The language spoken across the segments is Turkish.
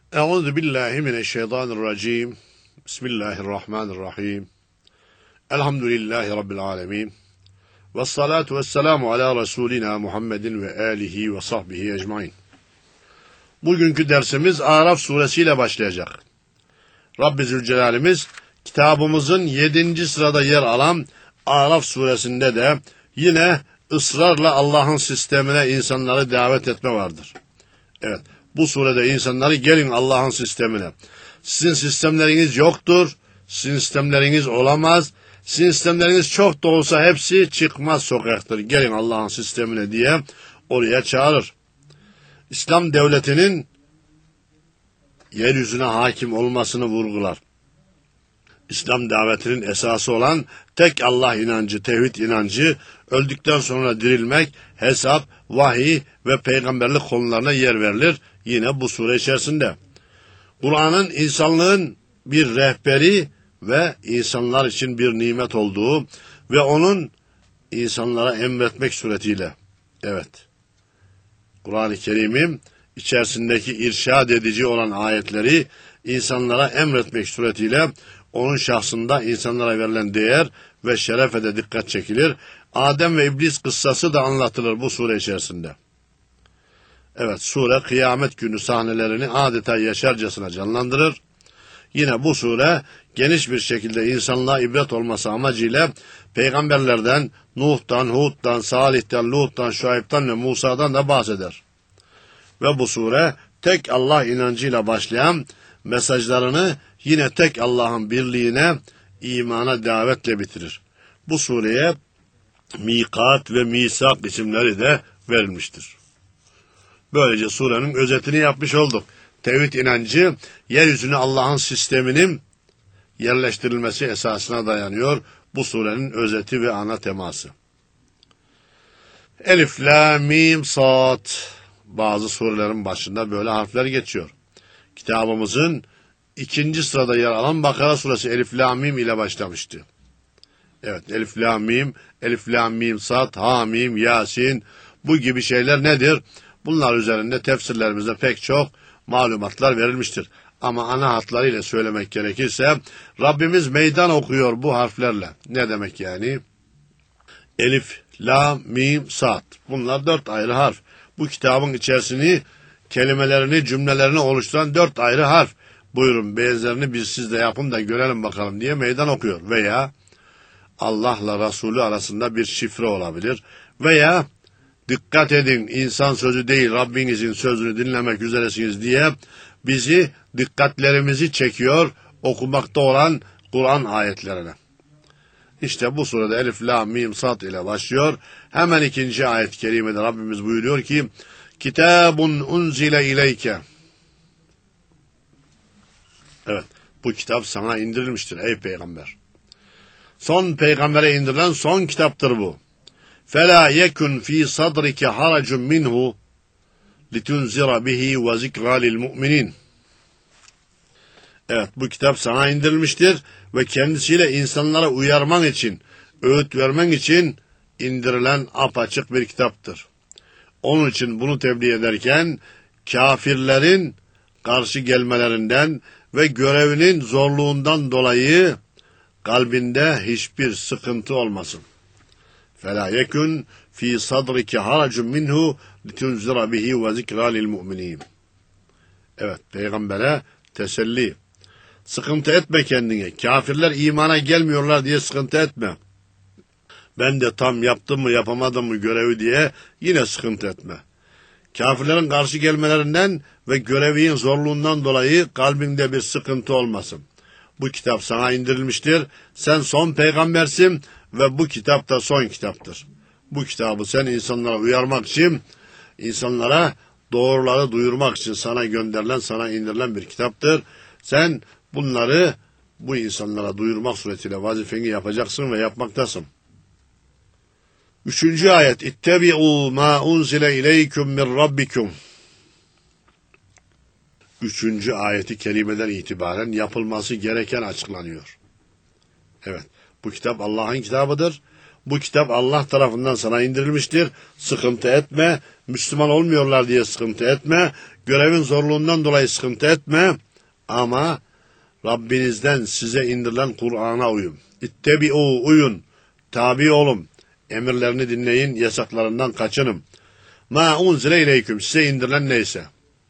Euzu billahi mineşşeytanirracim. Bismillahirrahmanirrahim. Elhamdülillahi rabbil alamin. Ves salatu vesselamu ala Resulina Muhammedin ve alihi ve sahbihi ecmaîn. Bugünkü dersimiz Araf suresiyle başlayacak. Rabbi Zülcelal'imiz kitabımızın 7. sırada yer alan Araf suresinde de yine ısrarla Allah'ın sistemine insanları davet etme vardır. Evet, bu surede insanları gelin Allah'ın sistemine. Sizin sistemleriniz yoktur, sizin sistemleriniz olamaz, sizin sistemleriniz çok da olsa hepsi çıkmaz sokaktır. Gelin Allah'ın sistemine diye oraya çağırır. İslam devletinin yeryüzüne hakim olmasını vurgular. İslam davetinin esası olan tek Allah inancı, tevhid inancı, öldükten sonra dirilmek, hesap, vahiy ve peygamberlik konularına yer verilir. Yine bu sure içerisinde. Kur'an'ın insanlığın bir rehberi ve insanlar için bir nimet olduğu ve onun insanlara emretmek suretiyle, evet, Kur'an-ı Kerim'in içerisindeki irşad edici olan ayetleri insanlara emretmek suretiyle onun şahsında insanlara verilen değer ve şerefe de dikkat çekilir. Adem ve İblis kıssası da anlatılır bu sure içerisinde. Evet, sure kıyamet günü sahnelerini adeta yaşarcasına canlandırır. Yine bu sure geniş bir şekilde insanlığa ibret olması amacıyla peygamberlerden, Nuh'tan, Hud'dan, Salih'ten, Lut'tan, Şuayb'tan ve Musa'dan da bahseder. Ve bu sure tek Allah inancıyla başlayan mesajlarını yine tek Allah'ın birliğine, imana davetle bitirir. Bu sureye mikat ve misak isimleri de verilmiştir. Böylece surenin özetini yapmış olduk. Tevhid inancı, yeryüzüne Allah'ın sisteminin yerleştirilmesi esasına dayanıyor. Bu surenin özeti ve ana teması. Elif, la, mim, sad. Bazı surelerin başında böyle harfler geçiyor. Kitabımızın 2. sırada yer alan Bakara suresi Elif, la, mim ile başlamıştı. Evet, Elif, la, mim, Elif, la, mim, sad, ha, mim, yasin. Bu gibi şeyler nedir? Bunlar üzerinde tefsirlerimizde pek çok malumatlar verilmiştir. Ama ana hatlarıyla söylemek gerekirse Rabbimiz meydan okuyor bu harflerle. Ne demek yani? Elif, la, mim, sad. Bunlar 4 ayrı harf. Bu kitabın içerisini, kelimelerini, cümlelerini oluşturan 4 ayrı harf. Buyurun benzerini biz siz de yapın da görelim bakalım diye meydan okuyor. Veya Allah'la Resulü arasında bir şifre olabilir. Veya dikkat edin, insan sözü değil Rabbinizin sözünü dinlemek üzeresiniz diye bizi, dikkatlerimizi çekiyor okumakta olan Kur'an ayetlerine. İşte bu surede Elif, la, mim, sad ile başlıyor. Hemen 2. ayet-i kerimede Rabbimiz buyuruyor ki Kitabun unzile ileyke. Evet, bu kitap sana indirilmiştir ey peygamber. Son peygambere indirilen son kitaptır bu. فَلَا يَكُنْ ف۪ي صَدْرِكَ حَرَجٌ مِنْهُ لِتُنْزِرَ بِهِ وَذِكْرَى لِلْمُؤْمِنِينَ. Evet, bu kitap sana indirilmiştir ve kendisiyle insanlara uyarman için, öğüt vermen için indirilen apaçık bir kitaptır. Onun için bunu tebliğ ederken kafirlerin karşı gelmelerinden ve görevinin zorluğundan dolayı kalbinde hiçbir sıkıntı olmasın. فَلَا يَكُنْ ف۪ي صَدْرِكَ حَرَجٌ مِنْهُ لِتُنْزِرَ بِهِ وَذِكْرَى لِلْمُؤْمِنِينَ. Evet, peygambere teselli. Sıkıntı etme kendine. Kafirler imana gelmiyorlar diye sıkıntı etme. Ben de tam yaptım mı yapamadım mı görevi diye yine sıkıntı etme. Kafirlerin karşı gelmelerinden ve görevinin zorluğundan dolayı kalbinde bir sıkıntı olmasın. Bu kitap sana indirilmiştir. Sen son peygambersin ve bu kitap da son kitaptır. Bu kitabı sen insanlara uyarmak için, insanlara doğruları duyurmak için sana gönderilen, sana indirilen bir kitaptır. Sen bunları bu insanlara duyurmak suretiyle vazifeni yapacaksın ve yapmaktasın. 3. ayet. İttebi'u ma unzile ileyküm min rabbikum. 3. ayeti kerimeden itibaren yapılması gereken açıklanıyor. Evet, bu kitap Allah'ın kitabıdır. Bu kitap Allah tarafından sana indirilmiştir. Sıkıntı etme. Müslüman olmuyorlar diye sıkıntı etme. Görevin zorluğundan dolayı sıkıntı etme. Ama Rabbinizden size indirilen Kur'an'a uyun. İttebi'u, uyun. Tabi olun. Emirlerini dinleyin, yasaklarından kaçının. Ma unzile ileyküm, size indirilen neyse.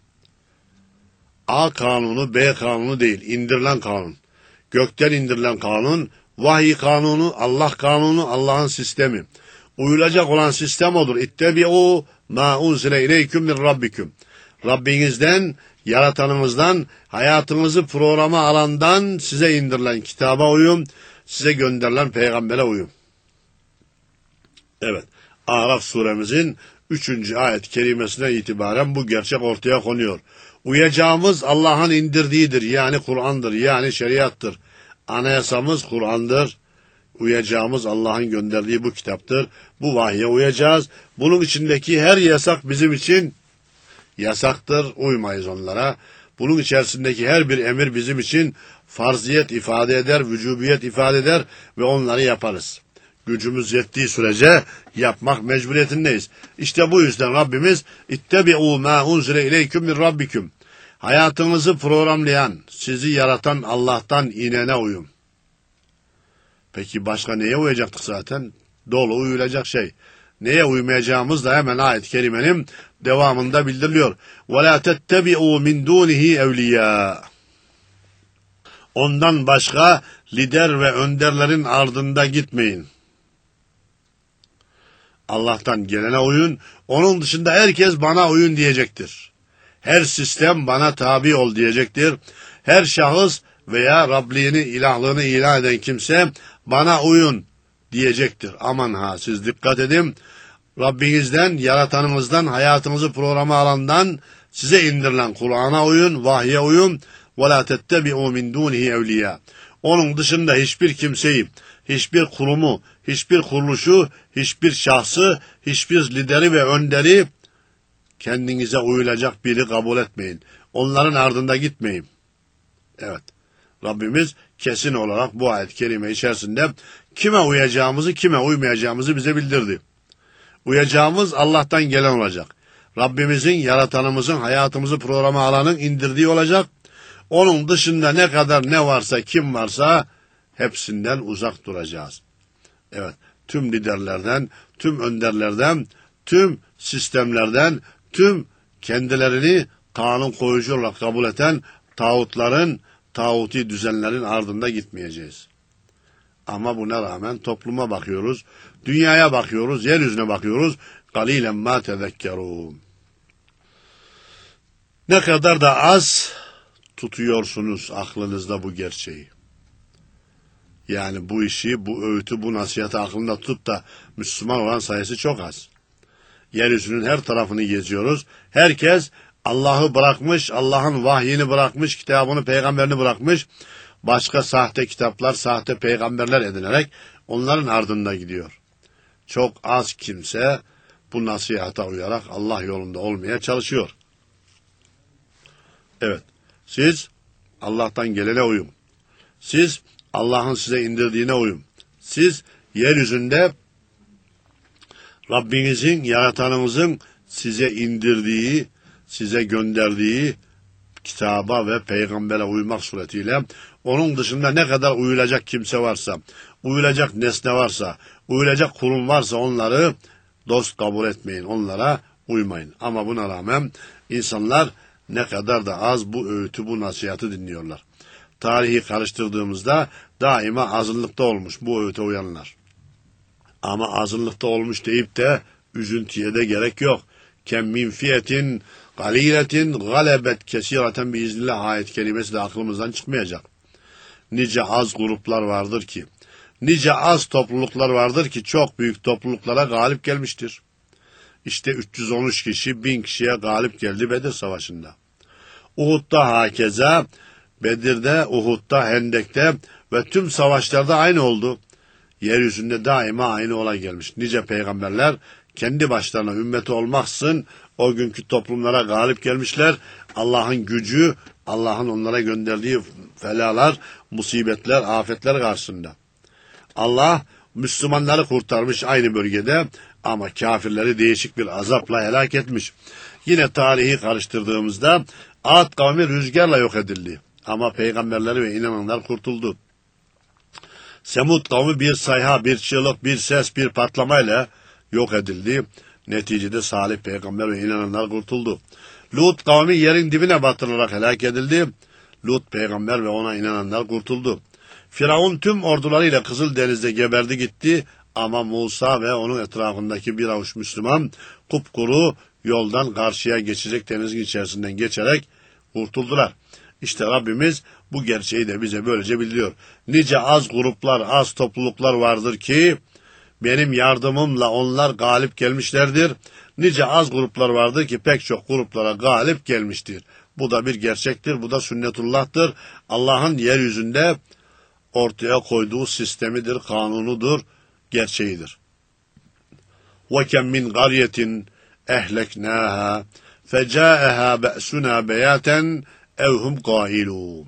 A kanunu, B kanunu değil, indirilen kanun. Gökten indirilen kanun, vahiy kanunu, Allah kanunu, Allah'ın sistemi. Uyulacak olan sistem odur. İttebi'u ma unzile ileyküm min rabbiküm. Rabbinizden, yaratanımızdan, hayatınızı programa alandan size indirilen kitaba uyun, size gönderilen peygambere uyun. Evet, Araf suremizin 3. ayet-i kerimesine itibaren bu gerçek ortaya konuyor. Uyacağımız Allah'ın indirdiğidir, yani Kur'an'dır, yani şeriattır. Anayasamız Kur'an'dır. Uyacağımız Allah'ın gönderdiği bu kitaptır. Bu vahye uyacağız. Bunun içindeki her yasak bizim için yasaktır. Uymayız onlara. Bunun içerisindeki her bir emir bizim için farziyet ifade eder, vücubiyet ifade eder ve onları yaparız. Gücümüz yettiği sürece yapmak mecburiyetindeyiz. İşte bu yüzden Rabbimiz İttebi'u mâ unzile ileyküm min rabbiküm. Hayatınızı programlayan, sizi yaratan Allah'tan inene uyun. Peki başka neye uyacaktık zaten? Dolu uyulacak şey. Neye uymayacağımız da hemen ayet-i kerimenin devamında bildiriliyor. وَلَا تَتَّبِعُوا مِنْ دُونِهِ اَوْلِيَا. Ondan başka lider ve önderlerin ardında gitmeyin. Allah'tan gelene uyun, onun dışında herkes bana uyun diyecektir. Her sistem bana tabi ol diyecektir. Her şahıs veya Rabliğini, ilahlığını ilan eden kimse bana uyun diyecektir. Aman ha, siz dikkat edin. Rabbinizden, yaratanınızdan, hayatınızı programa alandan size indirilen Kur'an'a uyun, vahye uyun. وَلَا تَتَّبِعُوا مِنْ دُونِهِ اَوْلِيَا. Onun dışında hiçbir kimseyi, hiçbir kurumu, hiçbir kuruluşu, hiçbir şahsı, hiçbir lideri ve önderi kendinize uyulacak biri kabul etmeyin. Onların ardında gitmeyin. Evet, Rabbimiz kesin olarak bu ayet-i kerime içerisinde kime uyacağımızı, kime uymayacağımızı bize bildirdi. Uyacağımız Allah'tan gelen olacak. Rabbimizin, yaratanımızın, hayatımızı programa alanın indirdiği olacak. Onun dışında ne kadar ne varsa, kim varsa hepsinden uzak duracağız. Evet, tüm liderlerden, tüm önderlerden, tüm sistemlerden, tüm kendilerini kanun koyucu olarak kabul eden tağutların, tağuti düzenlerin ardında gitmeyeceğiz. Ama buna rağmen topluma bakıyoruz, dünyaya bakıyoruz, yeryüzüne bakıyoruz. قَلِيلًا مَا تَذَكَّرُونَ. Ne kadar da az tutuyorsunuz aklınızda bu gerçeği. Yani bu işi, bu öğütü, bu nasihatı aklında tutup da Müslüman olan sayısı çok az. Yeryüzünün her tarafını geziyoruz. Herkes Allah'ı bırakmış, Allah'ın vahyini bırakmış, kitabını, peygamberini bırakmış. Başka sahte kitaplar, sahte peygamberler edinerek onların ardında gidiyor. Çok az kimse bu nasihata uyarak Allah yolunda olmaya çalışıyor. Evet, siz Allah'tan gelene uyun. Siz Allah'ın size indirdiğine uyun. Siz yeryüzünde Rabbinizin, yaratanınızın size indirdiği, size gönderdiği kitaba ve peygambere uymak suretiyle onun dışında ne kadar uyulacak kimse varsa, uyulacak nesne varsa, uyulacak kurum varsa onları dost kabul etmeyin, onlara uymayın. Ama buna rağmen insanlar ne kadar da az bu öğütü, bu nasihatı dinliyorlar. Tarihi karıştırdığımızda daima azınlıkta olmuş bu öğüte uyanlar. Ama azınlıkta olmuş deyip de üzüntüye de gerek yok. Kem min fiyetin galiletin galebet kesireten biiznillah ayet kelimesi de aklımızdan çıkmayacak. Nice az gruplar vardır ki, nice az topluluklar vardır ki çok büyük topluluklara galip gelmiştir. İşte 313 kişi 1000 kişiye galip geldi Bedir Savaşı'nda. Uhud'da hakeza, Bedir'de, Uhud'da, Hendek'te ve tüm savaşlarda aynı oldu. Yeryüzünde daima aynı olay gelmiş. Nice peygamberler kendi başlarına ümmeti olmaksızın o günkü toplumlara galip gelmişler. Allah'ın gücü, Allah'ın onlara gönderdiği felalar, musibetler, afetler karşısında. Allah Müslümanları kurtarmış aynı bölgede ama kafirleri değişik bir azapla helak etmiş. Yine tarihi karıştırdığımızda Ad kavmi rüzgarla yok edildi. Ama peygamberleri ve inananlar kurtuldu. Semud kavmi bir sayha, bir çığlık, bir ses, bir patlamayla yok edildi. Neticede Salih peygamber ve inananlar kurtuldu. Lut kavmi yerin dibine batırılarak helak edildi. Lut peygamber ve ona inananlar kurtuldu. Firavun tüm ordularıyla Kızıldeniz'de geberdi gitti ama Musa ve onun etrafındaki bir avuç Müslüman kupkuru yoldan karşıya geçecek denizin içerisinden geçerek kurtuldular. İşte Rabbimiz bu gerçeği de bize böylece bildiriyor. Nice az gruplar, az topluluklar vardır ki benim yardımımla onlar galip gelmişlerdir. Nice az gruplar vardır ki pek çok gruplara galip gelmiştir. Bu da bir gerçektir, bu da sünnetullah'tır. Allah'ın yeryüzünde ortaya koyduğu sistemidir, kanunudur, gerçeğidir. وَكَمْ مِنْ قَرْيَةٍ اَهْلَكْنَاهَا فَجَاءَهَا بَأْسُنَا بَيَاتًا اَوْ هُمْ قَائِلُونَ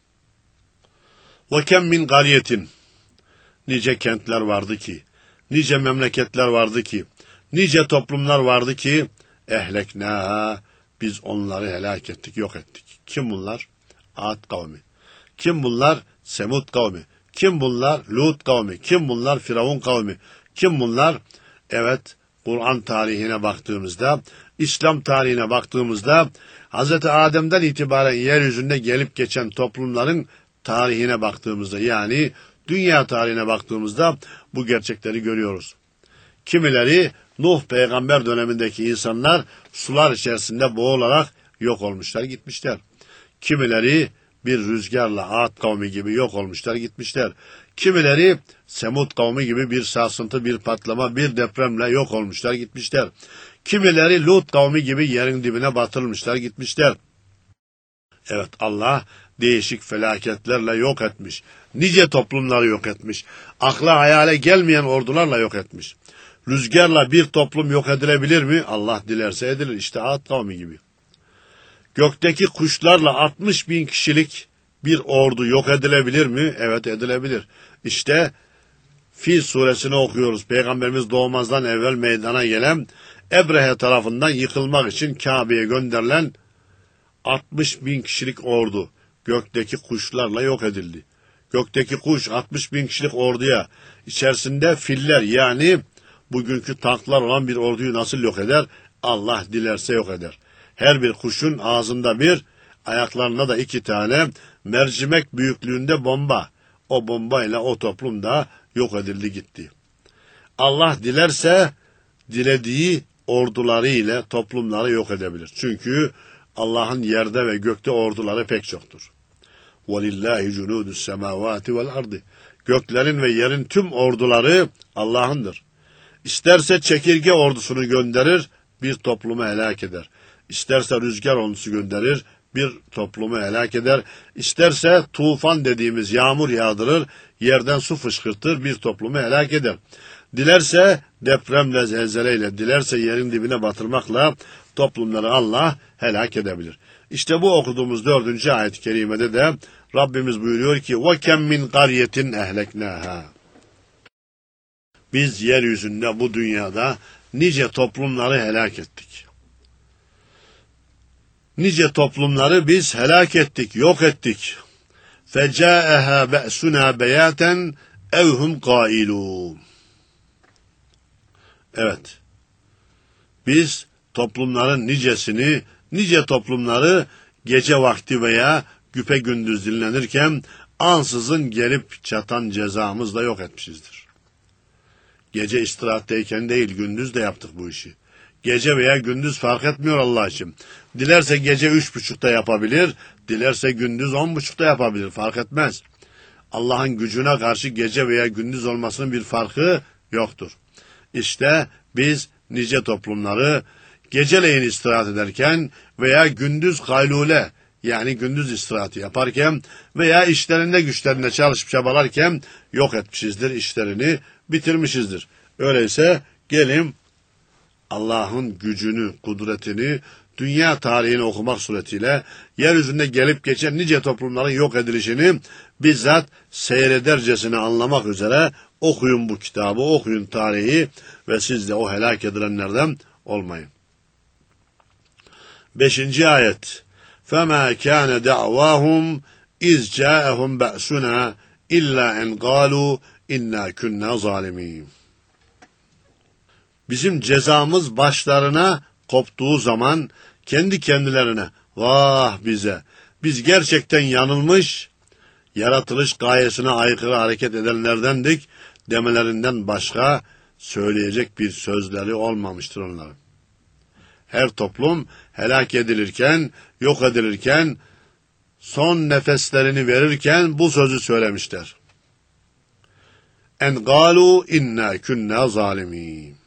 وَكَمْ مِنْ قَرْيَةٍ Nice kentler vardı ki, nice memleketler vardı ki, nice toplumlar vardı ki, ehleknâhâ, biz onları helak ettik, yok ettik. Kim bunlar? Ad kavmi. Kim bunlar? Semud kavmi. Kim bunlar? Lut kavmi. Kim bunlar? Firavun kavmi. Kim bunlar? Evet, Kur'an tarihine baktığımızda, İslam tarihine baktığımızda, Hz. Adem'den itibaren yeryüzünde gelip geçen toplumların tarihine baktığımızda, yani dünya tarihine baktığımızda bu gerçekleri görüyoruz. Kimileri Nuh peygamber dönemindeki insanlar sular içerisinde boğularak yok olmuşlar, gitmişler. Kimileri bir rüzgarla Ad kavmi gibi yok olmuşlar, gitmişler. Kimileri Semud kavmi gibi bir sarsıntı, bir patlama, bir depremle yok olmuşlar, gitmişler. Kimileri Lut kavmi gibi yerin dibine batırılmışlar, gitmişler. Evet, Allah değişik felaketlerle yok etmiş. Nice toplumları yok etmiş. Akla hayale gelmeyen ordularla yok etmiş. Rüzgarla bir toplum yok edilebilir mi? Allah dilerse edilir. İşte Ad kavmi gibi. Gökteki kuşlarla 60 bin kişilik bir ordu yok edilebilir mi? Evet, edilebilir. İşte Fil suresini okuyoruz. Peygamberimiz doğmazdan evvel meydana gelen Ebrehe tarafından yıkılmak için Kabe'ye gönderilen 60 bin kişilik ordu gökteki kuşlarla yok edildi. Gökteki kuş 60 bin kişilik orduya içerisinde filler, yani bugünkü tanklar olan bir orduyu nasıl yok eder? Allah dilerse yok eder. Her bir kuşun ağzında bir, ayaklarında da 2 tane mercimek büyüklüğünde bomba. O bombayla o toplum da yok edildi gitti. Allah dilerse dilediği orduları ile toplumları yok edebilir. Çünkü Allah'ın yerde ve gökte orduları pek çoktur. وَلِلَّهِ جُنُودُ السَّمَاوَاتِ وَالْاَرْضِ Göklerin ve yerin tüm orduları Allah'ındır. İsterse çekirge ordusunu gönderir, bir toplumu helak eder. İsterse rüzgar ordusu gönderir, bir toplumu helak eder. İsterse tufan dediğimiz yağmur yağdırır, yerden su fışkırtır, bir toplumu helak eder. Dilerse depremle, zelzeleyle, dilerse yerin dibine batırmakla toplumları Allah helak edebilir. İşte bu okuduğumuz 4. ayet-i kerimede de Rabbimiz buyuruyor ki وَكَمْ مِنْ قَرْيَةٍ اَهْلَكْنَاهَا Biz yeryüzünde, bu dünyada nice toplumları helak ettik. Nice toplumları biz helak ettik, yok ettik. فَجَاءَهَا بَأْسُنَا بَيَاتًا اَوْ هُمْ قَائِلُونَ Evet, biz toplumların nicesini, nice toplumları gece vakti veya güpegündüz dinlenirken ansızın gelip çatan cezamızla yok etmişizdir. Gece istirahatteyken değil, gündüz de yaptık bu işi. Gece veya gündüz fark etmiyor Allah için. Dilerse gece 3.30'da yapabilir, dilerse gündüz 10.30'da yapabilir, fark etmez. Allah'ın gücüne karşı gece veya gündüz olmasının bir farkı yoktur. İşte biz nice toplumları geceleyin istirahat ederken veya gündüz kaylule, yani gündüz istirahatı yaparken veya işlerinde güçlerinde çalışıp çabalarken yok etmişizdir, işlerini bitirmişizdir. Öyleyse gelin Allah'ın gücünü, kudretini dünya tarihini okumak suretiyle yeryüzünde gelip geçen nice toplumların yok edilişini bizzat seyredercesine anlamak üzere okuyun bu kitabı, okuyun tarihi ve siz de o helak edilenlerden olmayın. 5. ayet. فَمَا كَانَ دَعْوَاهُمْ اِذْ جَاءَهُمْ بَأْسُنَا اِلَّا اَنْ قَالُوا اِنَّا كُنَّا ظَالِمِينَ. Bizim cezamız başlarına koptuğu zaman kendi kendilerine vah bize, biz gerçekten yanılmış, yaratılış gayesine aykırı hareket edenlerdendik demelerinden başka söyleyecek bir sözleri olmamıştır onların. Her toplum helak edilirken, yok edilirken, son nefeslerini verirken bu sözü söylemişler. En galu inna kunna zalimin.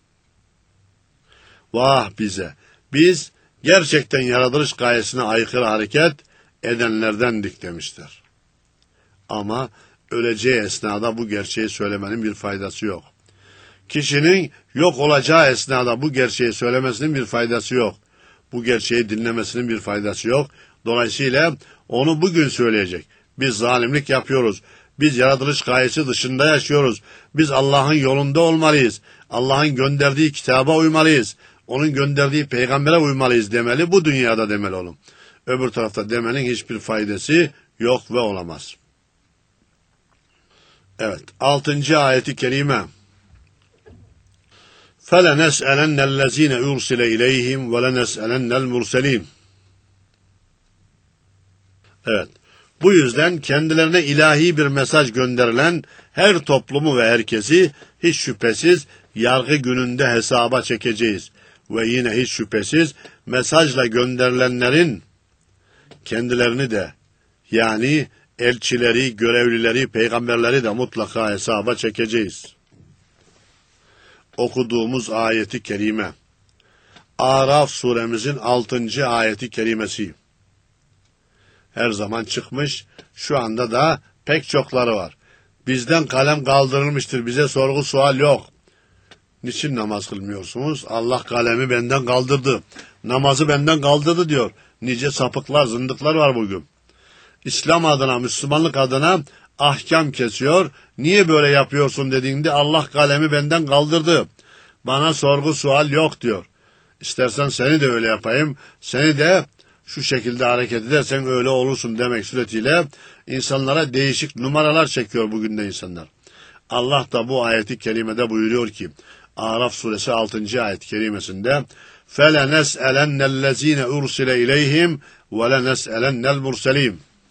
Vah bize, biz gerçekten yaratılış gayesine aykırı hareket edenlerdendik demişler. Ama öleceği esnada bu gerçeği söylemenin bir faydası yok. Kişinin yok olacağı esnada bu gerçeği söylemesinin bir faydası yok. Bu gerçeği dinlemesinin bir faydası yok. Dolayısıyla onu bugün söyleyecek. Biz zalimlik yapıyoruz. Biz yaratılış gayesi dışında yaşıyoruz. Biz Allah'ın yolunda olmalıyız. Allah'ın gönderdiği kitaba uymalıyız. Onun gönderdiği peygambere uymalıyız demeli. Bu dünyada demeli oğlum. Öbür tarafta demenin hiçbir faydası yok ve olamaz. Evet. 6. ayeti kerime. فَلَنَسْأَلَنَّ الَّذ۪ينَ اُرْسِلَ اِلَيْهِمْ وَلَنَسْأَلَنَّ الْمُرْسَل۪ينَ. Evet. Bu yüzden kendilerine ilahi bir mesaj gönderilen her toplumu ve herkesi hiç şüphesiz yargı gününde hesaba çekeceğiz. Ve yine hiç şüphesiz mesajla gönderilenlerin kendilerini de yani elçileri, görevlileri, peygamberleri de mutlaka hesaba çekeceğiz. Okuduğumuz ayeti kerime. Araf suremizin 6. ayeti kerimesi. Her zaman çıkmış, şu anda da pek çokları var. Bizden kalem kaldırılmıştır, bize sorgu sual yok. Niçin namaz kılmıyorsunuz? Allah kalemi benden kaldırdı, namazı benden kaldırdı diyor. Nice sapıklar, zındıklar var bugün. İslam adına, Müslümanlık adına ahkam kesiyor. Niye böyle yapıyorsun dediğinde Allah kalemi benden kaldırdı, bana sorgu sual yok diyor. İstersen seni de öyle yapayım, seni de şu şekilde hareket edersen öyle olursun demek suretiyle insanlara değişik numaralar çekiyor bugün de insanlar. Allah da bu ayeti kerimede buyuruyor ki, Araf suresi 6. ayet kerimesinde فَلَنَسْأَلَنَّ الَّذ۪ينَ اُرْسِلَ اِلَيْهِمْ وَلَنَسْأَلَنَّ الْمُرْسَل۪ينَ.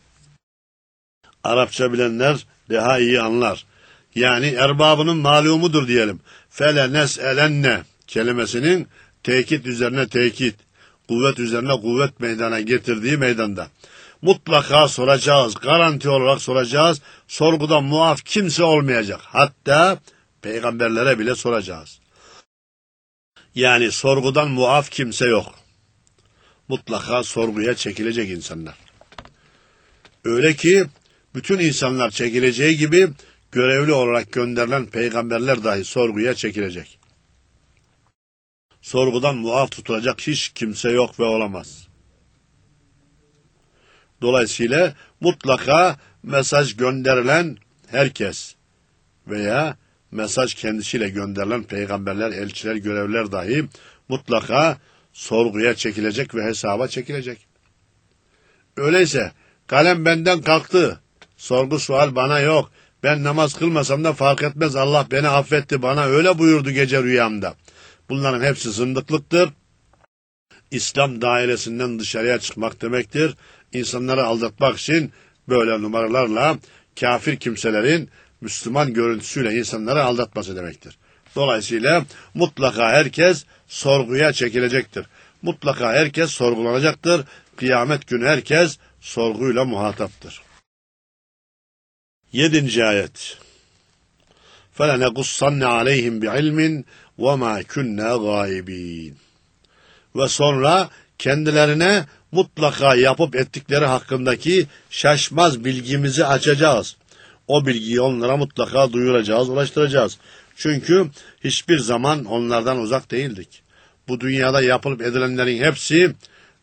Arapça bilenler daha iyi anlar. Yani erbabının malumudur diyelim. فَلَنَسْأَلَنَّ kelimesinin tekit üzerine tekit, kuvvet üzerine kuvvet meydana getirdiği meydanda. Mutlaka soracağız, garanti olarak soracağız. Sorgudan muaf kimse olmayacak. Hatta peygamberlere bile soracağız. Yani sorgudan muaf kimse yok. Mutlaka sorguya çekilecek insanlar. Öyle ki bütün insanlar çekileceği gibi görevli olarak gönderilen peygamberler dahi sorguya çekilecek. Sorgudan muaf tutulacak hiç kimse yok ve olamaz. Dolayısıyla mutlaka mesaj gönderilen herkes veya mesaj kendisiyle gönderilen peygamberler, elçiler, görevliler dahi mutlaka sorguya çekilecek ve hesaba çekilecek. Öyleyse kalem benden kalktı, sorgu sual bana yok, ben namaz kılmasam da fark etmez, Allah beni affetti, bana öyle buyurdu gece rüyamda. Bunların hepsi zındıklıktır. İslam dairesinden dışarıya çıkmak demektir. İnsanları aldatmak için böyle numaralarla kafir kimselerin Müslüman görüntüsüyle insanları aldatması demektir. Dolayısıyla mutlaka herkes sorguya çekilecektir. Mutlaka herkes sorgulanacaktır. Kıyamet günü herkes sorguyla muhataptır. 7. ayet. فَلَنَقُصَّنَّ عَلَيْهِمْ بِعِلْمٍ وَمَا كُنَّا غَائِبِينَ. Ve sonra kendilerine mutlaka yapıp ettikleri hakkındaki şaşmaz bilgimizi açacağız. O bilgiyi onlara mutlaka duyuracağız, ulaştıracağız. Çünkü hiçbir zaman onlardan uzak değildik. bu dünyada yapılıp edilenlerin hepsi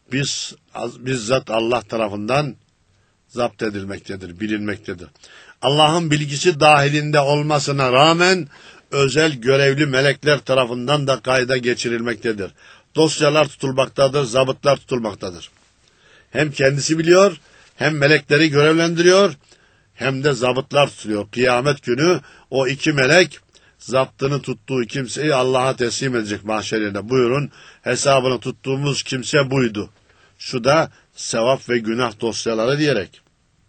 bizzat Allah tarafından zapt edilmektedir, bilinmektedir. Allah'ın bilgisi dahilinde olmasına rağmen özel görevli melekler tarafından da kayda geçirilmektedir. Dosyalar tutulmaktadır, zabıtlar tutulmaktadır. Hem kendisi biliyor, hem melekleri görevlendiriyor, hem de zabıtlar tutuluyor. Kıyamet günü o iki melek zaptını tuttuğu kimseyi Allah'a teslim edecek mahşer yerine. Buyurun, hesabını tuttuğumuz kimse buydu. Şu da sevap ve günah dosyaları diyerek.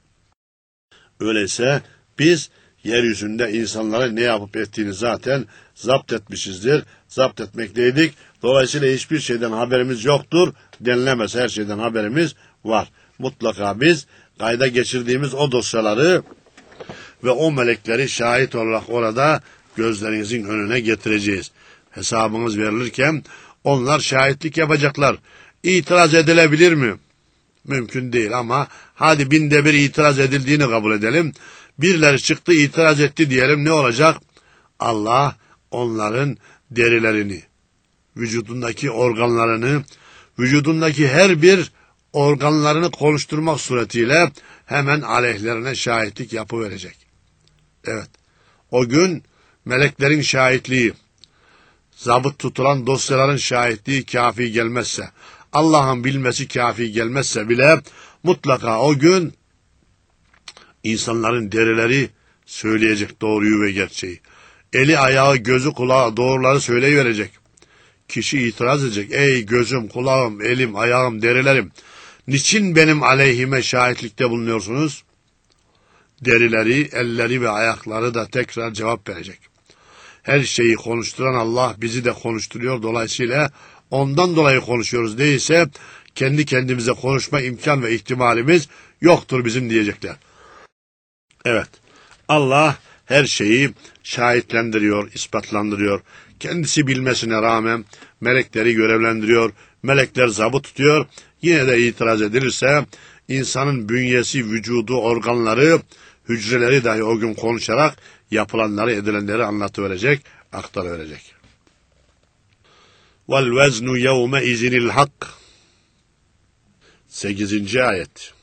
Öyleyse biz yeryüzünde insanların ne yapıp ettiğini zaten zapt etmişizdir. Zapt etmekteydik. Dolayısıyla hiçbir şeyden haberimiz yoktur denilemez. Her şeyden haberimiz var. Mutlaka biz kayda geçirdiğimiz o dosyaları ve o melekleri şahit olarak orada gözlerinizin önüne getireceğiz. Hesabınız verilirken onlar şahitlik yapacaklar. İtiraz edilebilir mi? Mümkün değil ama hadi 1000'de 1 itiraz edildiğini kabul edelim. Birileri çıktı itiraz etti diyelim, ne olacak? Allah onların derilerini, vücudundaki organlarını, vücudundaki her bir organlarını konuşturmak suretiyle hemen aleyhlerine şahitlik yapıverecek. Evet, o gün meleklerin şahitliği, zabıt tutulan dosyaların şahitliği kafi gelmezse, Allah'ın bilmesi kafi gelmezse bile mutlaka o gün insanların derileri söyleyecek doğruyu ve gerçeği. Eli, ayağı, gözü, kulağı doğruları söyleyiverecek. Kişi itiraz edecek. Ey gözüm, kulağım, elim, ayağım, derilerim, niçin benim aleyhime şahitlikte bulunuyorsunuz? Derileri, elleri ve ayakları da tekrar cevap verecek. Her şeyi konuşturan Allah bizi de konuşturuyor. Dolayısıyla ondan dolayı konuşuyoruz. Değilse kendi kendimize konuşma imkan ve ihtimalimiz yoktur bizim diyecekler. Evet, Allah her şeyi şahitlendiriyor, ispatlandırıyor. Kendisi bilmesine rağmen melekleri görevlendiriyor. Melekler zabıt tutuyor. Yine de itiraz edilirse insanın bünyesi, vücudu, organları, hücreleri dahi o gün konuşarak yapılanları, edilenleri anlatıverecek, aktarıverecek. وَالْوَزْنُ يَوْمَ اِذِنِ الْحَقِّ 8. ayet.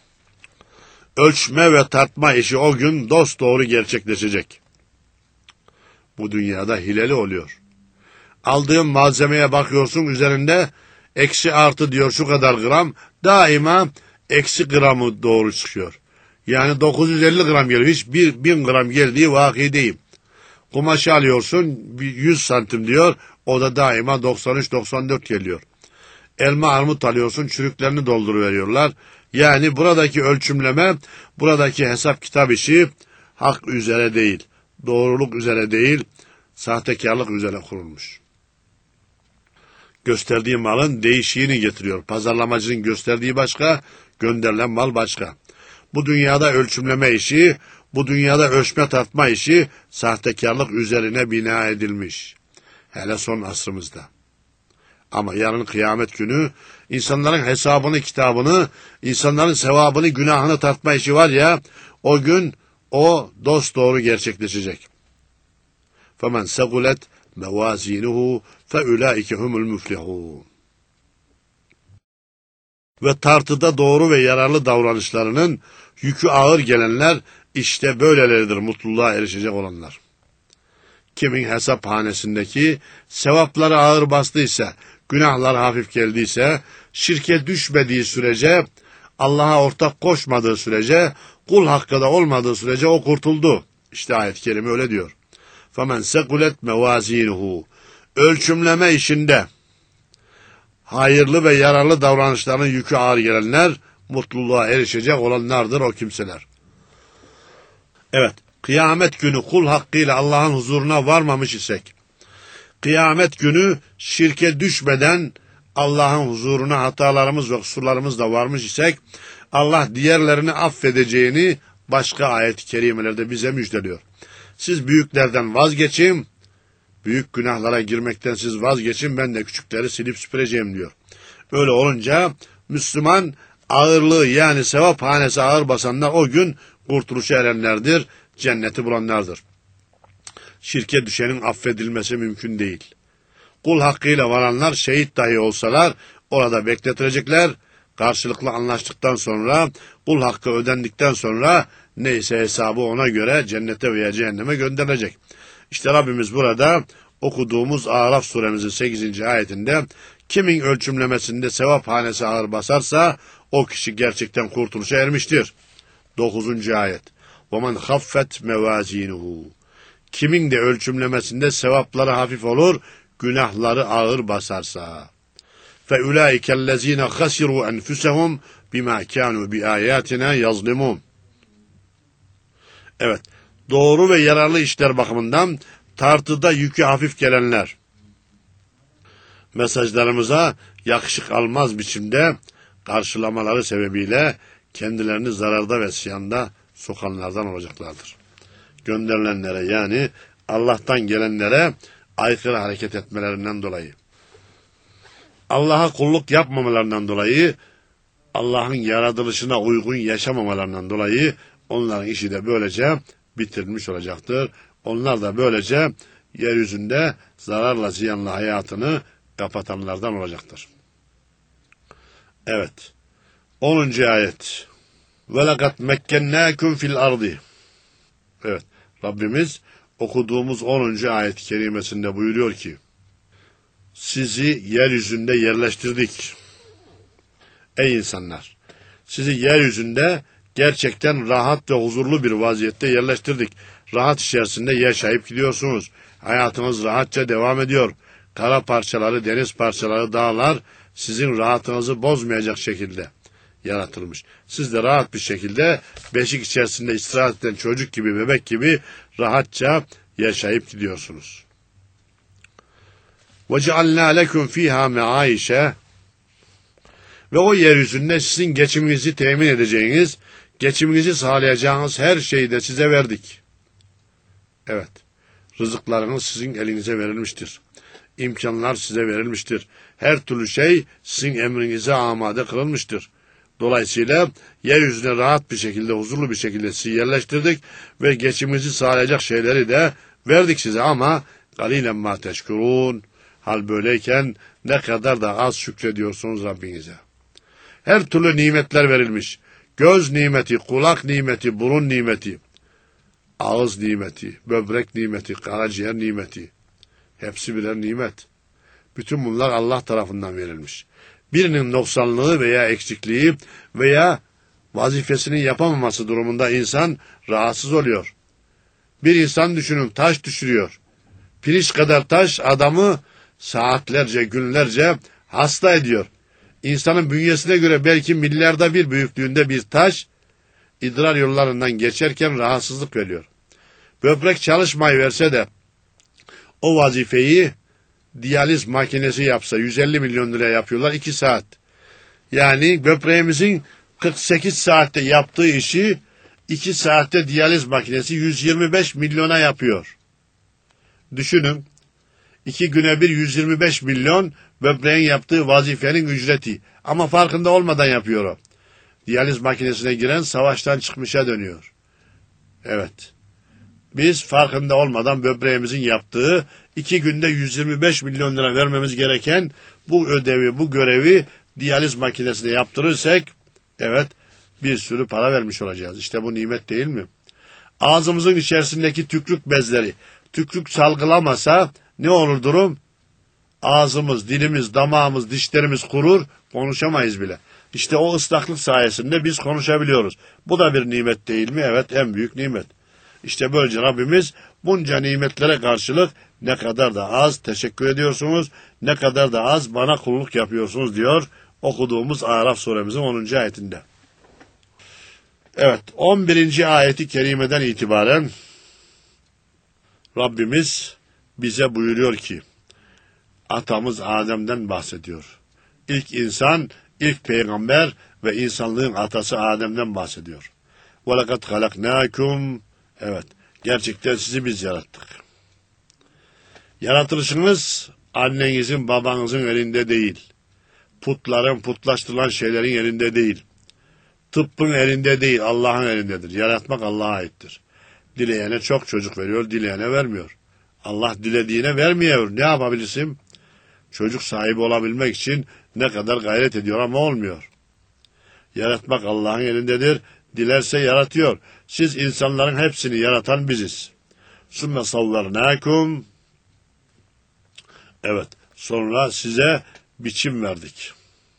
Ölçme ve tartma işi o gün dosdoğru gerçekleşecek. Bu dünyada hileli oluyor. Aldığın malzemeye bakıyorsun, üzerinde eksi artı diyor şu kadar gram, daima eksi gramı doğru çıkıyor. Yani 950 gram geliyor. Hiç 1000 gram geldiği vaki değil. Kumaşı alıyorsun 100 santim diyor. O da daima 93-94 geliyor. Elma, armut alıyorsun, çürüklerini dolduruveriyorlar. Yani buradaki ölçümleme, buradaki hesap kitap işi hak üzere değil, doğruluk üzere değil, sahtekarlık üzere kurulmuş. Gösterdiği malın değişiğini getiriyor. Pazarlamacının gösterdiği başka, gönderilen mal başka. Bu dünyada ölçümleme işi, bu dünyada ölçme tartma işi sahtekarlık üzerine bina edilmiş. Hele son asrımızda. Ama yarın kıyamet günü insanların hesabını, kitabını, insanların sevabını, günahını tartma işi var ya, o gün o dosdoğru gerçekleşecek. فَمَنْ سَقُلَتْ مَوَازِينُهُ فَاُولَٰئِكَ هُمُ الْمُفْلِحُونَ Ve tartıda doğru ve yararlı davranışlarının yükü ağır gelenler işte böyleleridir mutluluğa erişecek olanlar. Kimin hesaphanesindeki sevapları ağır bastıysa, günahlar hafif geldiyse, şirke düşmediği sürece, Allah'a ortak koşmadığı sürece, kul hakkında olmadığı sürece o kurtuldu. İşte ayet-i kerime öyle diyor. فَمَنْ سَقُلَتْ مَوَازِينُهُ Ölçümleme işinde hayırlı ve yararlı davranışların yükü ağır gelenler, mutluluğa erişecek olanlardır o kimseler. Evet, kıyamet günü kul hakkıyla Allah'ın huzuruna varmamış isek, kıyamet günü şirke düşmeden Allah'ın huzuruna hatalarımız ve kusurlarımızla varmış isek, Allah diğerlerini affedeceğini başka ayet-i kerimelerde bize müjdeliyor. Siz büyüklerden vazgeçin, büyük günahlara girmekten siz vazgeçin, ben de küçükleri silip süpüreceğim diyor. Öyle olunca Müslüman ağırlığı, yani sevap hanesi ağır basanlar o gün kurtuluşa erenlerdir, cenneti bulanlardır. Şirke düşenin affedilmesi mümkün değil. Kul hakkıyla varanlar şehit dahi olsalar orada bekletilecekler. Karşılıklı anlaştıktan sonra, kul hakkı ödendikten sonra neyse hesabı ona göre cennete veya cehenneme gönderilecek. İşte Rabbimiz burada okuduğumuz Araf suremizin 8. ayetinde kimin ölçümlemesinde sevap hanesi ağır basarsa o kişi gerçekten kurtuluşa ermiştir. 9. ayet. وَمَنْ خَفَّتْ مَوَازِينُهُ Kimin de ölçümlemesinde sevapları hafif olur, günahları ağır basarsa. فَاُولَٰئِكَ الَّذ۪ينَ خَسِرُوا أَنْفُسَهُمْ بِمَا كَانُوا بِآيَاتِنَا يَظْلِمُونَ Evet, doğru ve yararlı işler bakımından tartıda yükü hafif gelenler, mesajlarımıza yakışık almaz biçimde karşılamaları sebebiyle kendilerini zararda ve ziyanda sokanlardan olacaklardır. Gönderilenlere yani Allah'tan gelenlere aykırı hareket etmelerinden dolayı, Allah'a kulluk yapmamalarından dolayı, Allah'ın yaratılışına uygun yaşamamalarından dolayı onların işi de böylece bitirilmiş olacaktır. Onlar da böylece yeryüzünde zararla ziyanla hayatını kapatanlardan olacaktır. Evet. 10. ayet. وَلَقَدْ مَكَّنَّاكُمْ فِي الْأَرْضِ Evet. Rabbimiz okuduğumuz 10. ayet-i kerimesinde buyuruyor ki sizi yeryüzünde yerleştirdik. Ey insanlar! Sizi yeryüzünde gerçekten rahat ve huzurlu bir vaziyette yerleştirdik. Rahat içerisinde yaşayıp gidiyorsunuz. Hayatınız rahatça devam ediyor. Kara parçaları, deniz parçaları, dağlar sizin rahatınızı bozmayacak şekilde yaratılmış. Siz de rahat bir şekilde beşik içerisinde istirahat eden çocuk gibi, bebek gibi rahatça yaşayıp gidiyorsunuz. وَجَعَلْنَا لَكُمْ ف۪يهَا مَعَايِشَ Ve o yeryüzünde sizin geçiminizi temin edeceğiniz, geçiminizi sağlayacağınız her şeyi de size verdik. Evet, rızıklarınız sizin elinize verilmiştir. İmkanlar size verilmiştir. Her türlü şey sizin emrinize amade kılınmıştır. Dolayısıyla yeryüzüne rahat bir şekilde, huzurlu bir şekilde sizi yerleştirdik ve geçiminizi sağlayacak şeyleri de verdik size ama galilen ma teşkurun. Hal böyleyken ne kadar da az şükrediyorsunuz Rabbinize. Her türlü nimetler verilmiş. Göz nimeti, kulak nimeti, burun nimeti, ağız nimeti, böbrek nimeti, karaciğer nimeti. Hepsi birer nimet. Bütün bunlar Allah tarafından verilmiş. Birinin noksanlığı veya eksikliği veya vazifesini yapamaması durumunda insan rahatsız oluyor. Bir insan düşünün taş düşürüyor. Pirinç kadar taş adamı saatlerce, günlerce hasta ediyor. İnsanın bünyesine göre belki milyarda bir büyüklüğünde bir taş idrar yollarından geçerken rahatsızlık veriyor. Böbrek çalışmayı verse de o vazifeyi diyaliz makinesi yapsa 150 milyon liraya yapıyorlar 2 saat. Yani böbreğimizin 48 saatte yaptığı işi 2 saatte diyaliz makinesi 125 milyona yapıyor. Düşünün 2 güne bir 125 milyon böbreğin yaptığı vazifenin ücreti. Ama farkında olmadan yapıyor o. Diyaliz makinesine giren savaştan çıkmışa dönüyor. Evet. Biz farkında olmadan böbreğimizin yaptığı 2 günde 125 milyon lira vermemiz gereken bu ödevi, bu görevi diyaliz makinesine yaptırırsak evet bir sürü para vermiş olacağız. İşte bu nimet değil mi? Ağzımızın içerisindeki tükrük bezleri tükrük salgılamasa ne olur durum? Ağzımız, dilimiz, damağımız, dişlerimiz kurur, konuşamayız bile. İşte o ıslaklık sayesinde biz konuşabiliyoruz. Bu da bir nimet değil mi? Evet, en büyük nimet. İşte böylece Rabbimiz bunca nimetlere karşılık ne kadar da az teşekkür ediyorsunuz, ne kadar da az bana kulluk yapıyorsunuz diyor okuduğumuz Araf suremizin 10. ayetinde. Evet, 11. ayeti kerimeden itibaren Rabbimiz bize buyuruyor ki, atamız Adem'den bahsediyor. İlk insan, ilk peygamber ve insanlığın atası Adem'den bahsediyor. وَلَقَدْ خَلَقْنَاكُمْ Evet, gerçekten sizi biz yarattık. Yaratılışınız annenizin, babanızın elinde değil. Putların, putlaştırılan şeylerin elinde değil. Tıbbın elinde değil, Allah'ın elindedir. Yaratmak Allah'a aittir. Dileyene çok çocuk veriyor, dileyene vermiyor. Allah dilediğine vermiyor. Ne yapabilirsin? Çocuk sahibi olabilmek için ne kadar gayret ediyor ama olmuyor. Yaratmak Allah'ın elindedir. Dilerse yaratıyor. Siz insanların hepsini yaratan biziz. Sümme savvernâkum. Evet, sonra size biçim verdik.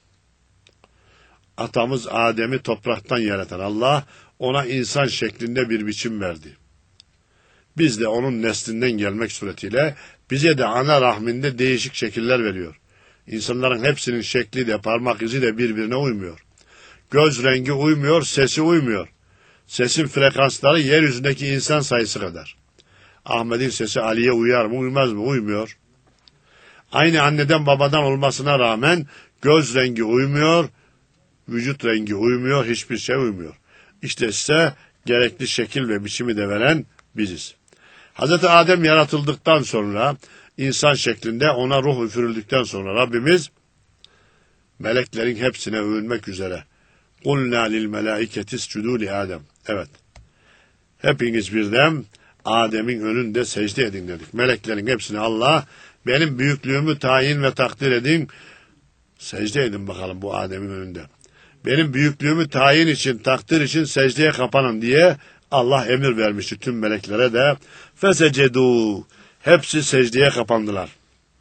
Atamız Adem'i topraktan yaratan Allah, ona insan şeklinde bir biçim verdi. Biz de onun neslinden gelmek suretiyle bize de ana rahminde değişik şekiller veriyor. İnsanların hepsinin şekli de parmak izi de birbirine uymuyor. Göz rengi uymuyor, sesi uymuyor. Sesin frekansları yeryüzündeki insan sayısı kadar. Ahmet'in sesi Ali'ye uyar mı, uymaz mı? Uymuyor. Aynı anneden babadan olmasına rağmen göz rengi uymuyor, vücut rengi uymuyor, hiçbir şey uymuyor. İşte size gerekli şekil ve biçimi de veren biziz. Hz. Adem yaratıldıktan sonra, insan şeklinde ona ruh üfürüldükten sonra Rabbimiz meleklerin hepsine övünmek üzere قُلْنَا لِلْمَلَائِكَةِ اسْجُدُوا لِآدَمْ. Evet, hepiniz birden Adem'in önünde secde edin dedik. Meleklerin hepsine Allah, benim büyüklüğümü tayin ve takdir edin, secde edin bakalım bu Adem'in önünde. Benim büyüklüğümü tayin için, takdir için secdeye kapanın diye Allah emir vermişti tüm meleklere de. Fesecedû, hepsi secdeye kapandılar.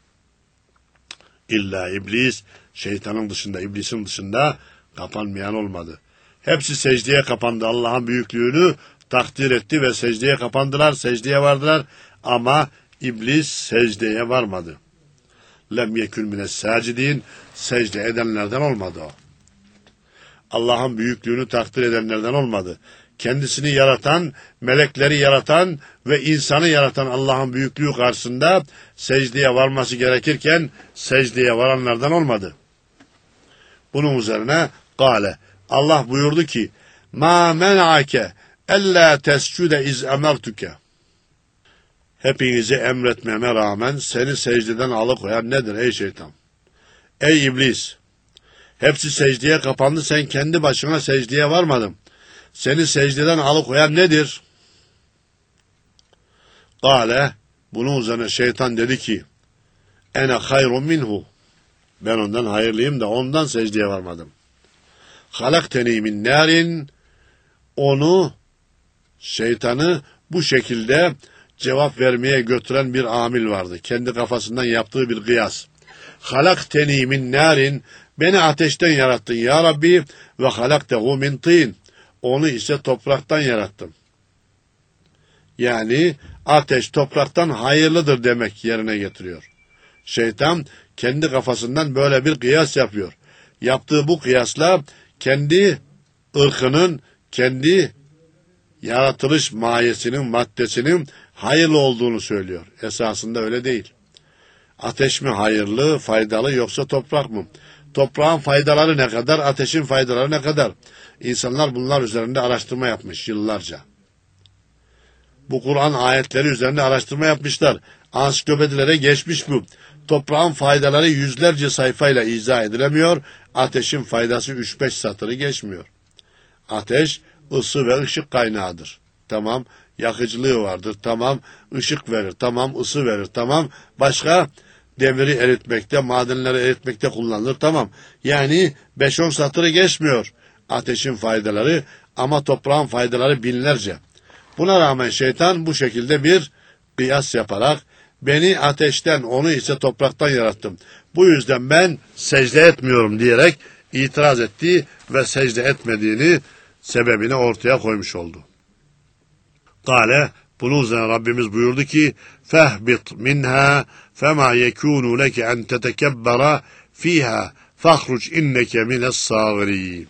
İlla iblis, şeytanın dışında, iblisin dışında kapanmayan olmadı. Hepsi secdeye kapandı, Allah'ın büyüklüğünü takdir etti ve secdeye kapandılar, secdeye vardılar ama iblis secdeye varmadı. Lem yekün mines sacidin, secde edenlerden olmadı o. Allah'ın büyüklüğünü takdir edenlerden olmadı. Kendisini yaratan, melekleri yaratan ve insanı yaratan Allah'ın büyüklüğü karşısında secdeye varması gerekirken secdeye varanlardan olmadı. Bunun üzerine gale, Allah buyurdu ki ma men'ake ella tescude iz emertuke. Hepinizi emretmeme rağmen seni secdeden alıkoyan nedir ey şeytan? Ey iblis! Hepsi secdeye kapandı, sen kendi başına secdeye varmadın. Seni secdeden alıkoyan nedir? Kale, bunun üzerine şeytan dedi ki, ene hayrun minhu. Ben ondan hayırlıyım da ondan secdeye varmadım. Halakteni min narin. Onu, şeytanı bu şekilde cevap vermeye götüren bir amil vardı. Kendi kafasından yaptığı bir kıyas. Halakteni min narin. Beni ateşten yarattın ya Rabbi ve halaktehu min tin. Onu ise topraktan yarattım. Yani ateş topraktan hayırlıdır demek yerine getiriyor. Şeytan kendi kafasından böyle bir kıyas yapıyor. Yaptığı bu kıyasla kendi ırkının, kendi yaratılış mahiyesinin, maddesinin hayırlı olduğunu söylüyor. Esasında öyle değil. Ateş mi hayırlı, faydalı yoksa toprak mı? Toprağın faydaları ne kadar, ateşin faydaları ne kadar? İnsanlar bunlar üzerinde araştırma yapmış yıllarca. Bu Kur'an ayetleri üzerinde araştırma yapmışlar. Ansiklopedilere geçmiş bu. Toprağın faydaları yüzlerce sayfayla izah edilemiyor. Ateşin faydası 3-5 satırı geçmiyor. Ateş ısı ve ışık kaynağıdır. Tamam, yakıcılığı vardır. Tamam, ışık verir. Tamam, ısı verir. Tamam, başka demiri eritmekte, madenleri eritmekte kullanılır. Tamam, yani 5-10 satırı geçmiyor ateşin faydaları ama toprağın faydaları binlerce. Buna rağmen şeytan bu şekilde bir kıyas yaparak beni ateşten, onu ise topraktan yarattım. Bu yüzden ben secde etmiyorum diyerek itiraz etti ve secde etmediğini, sebebini ortaya koymuş oldu. Kale, bunun üzerine Rabbimiz buyurdu ki fehbit minha fema yekunu leke en tetekebbera fiha fahruc inneke mine's-sâgirîn.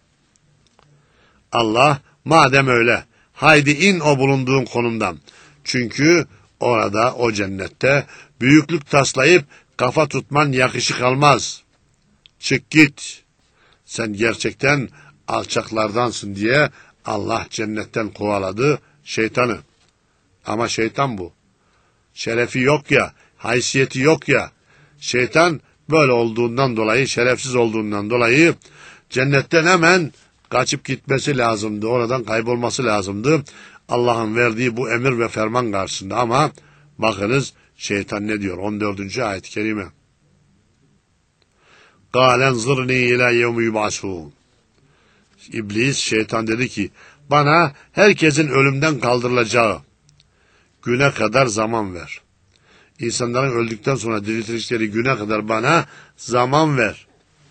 Allah, madem öyle, haydi in o bulunduğun konumdan. Çünkü orada, o cennette büyüklük taslayıp kafa tutman yakışık almaz. Çık git. Sen gerçekten alçaklardansın diye Allah cennetten kovaladı şeytanı. Ama şeytan bu. Şerefi yok ya, haysiyeti yok ya. Şeytan böyle olduğundan dolayı, şerefsiz olduğundan dolayı cennetten hemen kaçıp gitmesi lazımdı. Oradan kaybolması lazımdı. Allah'ın verdiği bu emir ve ferman karşısında. Ama bakınız şeytan ne diyor? 14. ayet-i kerime. Kâlen zırni ilâ yevmi yub'asûn. İblis, şeytan dedi ki, bana herkesin ölümden kaldırılacağı güne kadar zaman ver. İnsanların öldükten sonra diriltilecekleri güne kadar bana zaman ver.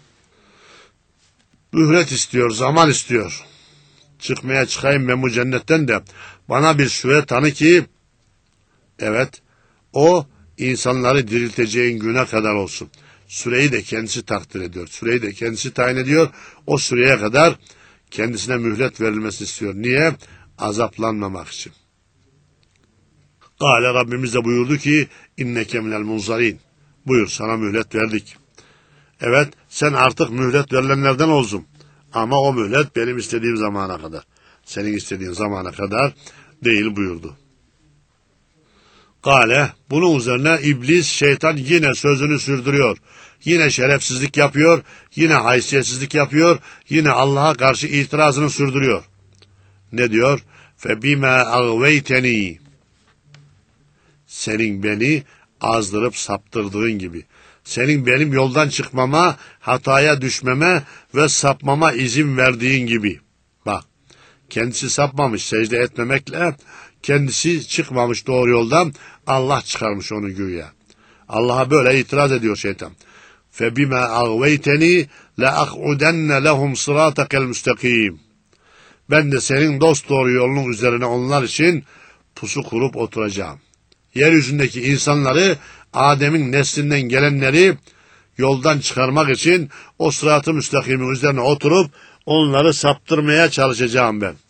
Mühlet istiyor, zaman istiyor. Çıkayım ben bu cennetten de bana bir süre tanı ki, evet, o insanları dirilteceğin güne kadar olsun. Süreyi de kendisi takdir ediyor. Süreyi de kendisi tayin ediyor. O süreye kadar kendisine mühlet verilmesini istiyor. Niye? Azaplanmamak için. Kâle, Rabbimiz de buyurdu ki, inneke minel munzarin. Buyur, sana mühlet verdik. Evet, sen artık mühlet verilenlerden olsun. Ama o mühlet benim istediğim zamana kadar. Senin istediğin zamana kadar değil buyurdu. Kale, bunun üzerine iblis, şeytan yine sözünü sürdürüyor. Yine şerefsizlik yapıyor, yine haysiyetsizlik yapıyor, yine Allah'a karşı itirazını sürdürüyor. Ne diyor? فَبِمَا اَغْوَيْتَنِي. Senin beni azdırıp saptırdığın gibi. Senin benim yoldan çıkmama, hataya düşmeme ve sapmama izin verdiğin gibi. Bak, kendisi sapmamış secde etmemekle, kendisi çıkmamış doğru yoldan, Allah çıkarmış onu güya. Allah'a böyle itiraz ediyor şeytan. فَبِمَا اَغْوَيْتَنِي لَاَقْعُدَنَّ لَهُمْ صِرَاطَكَ الْمُسْتَقِيمِ. Ben de senin dosdoğru yolunun üzerine onlar için pusu kurup oturacağım. Yeryüzündeki insanları, Adem'in neslinden gelenleri yoldan çıkarmak için o sırat-ı müstakimin üzerine oturup onları saptırmaya çalışacağım ben.